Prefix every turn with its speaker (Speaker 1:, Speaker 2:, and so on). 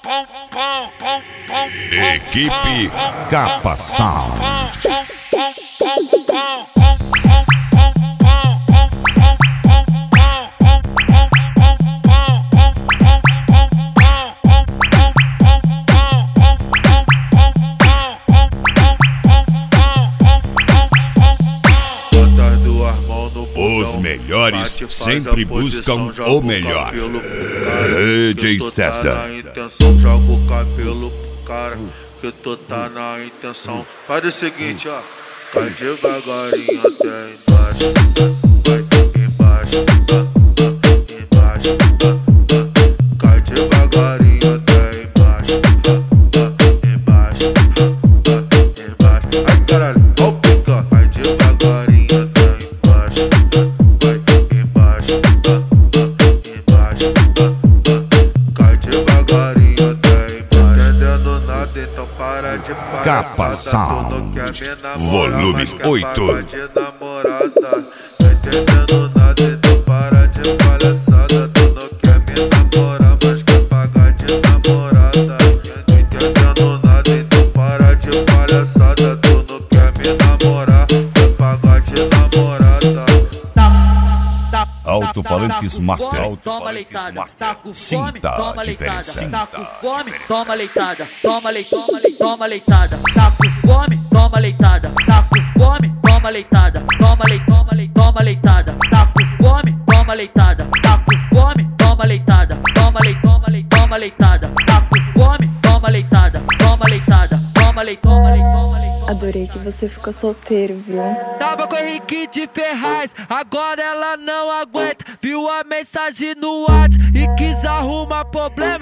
Speaker 1: Equipe Capa Sound. Os melhores sempre buscam o melhor. DJ César.
Speaker 2: Joga o cabelo pro cara, que tu tá na intenção. Faz o seguinte, ó. Vai devagarinho até embaixo. Vai embaixo, embaixo. Cai devagarinho até embaixo. Embaixo, embaixo. Ai caralho, ó o pica. Vai devagarinho até embaixo. Vai embaixo, embaixo. Cai devagarinho até embaixo. Entendendo nada, então para de parar.
Speaker 1: Capa Sound, volume 8.
Speaker 2: Entendendo nada, então para de palhaçada. Tu não quer me namorar, mas quer pagar de namorada. Entendendo nada, então para de palhaçada. Tu não quer me namorar, quer pagar de namorada.
Speaker 1: Alto-falantes Master.
Speaker 3: Toma leitada, tá com fome,
Speaker 1: Sinta
Speaker 3: toma
Speaker 1: a diferença.
Speaker 3: leitada, tá com fome, toma leitada, toma leitada, tá com fome, toma leitada, tá com fome, toma leitada, toma leitada, tá com fome, toma leitada, tá com fome, toma leitada, toma leitada, tá com fome, toma leitada, toma leitada.
Speaker 4: Adorei que você ficou solteiro, viu?
Speaker 3: Tava com Henrique de Ferraz, agora ela não aguenta. Viu a mensagem no WhatsApp e quis arrumar problema.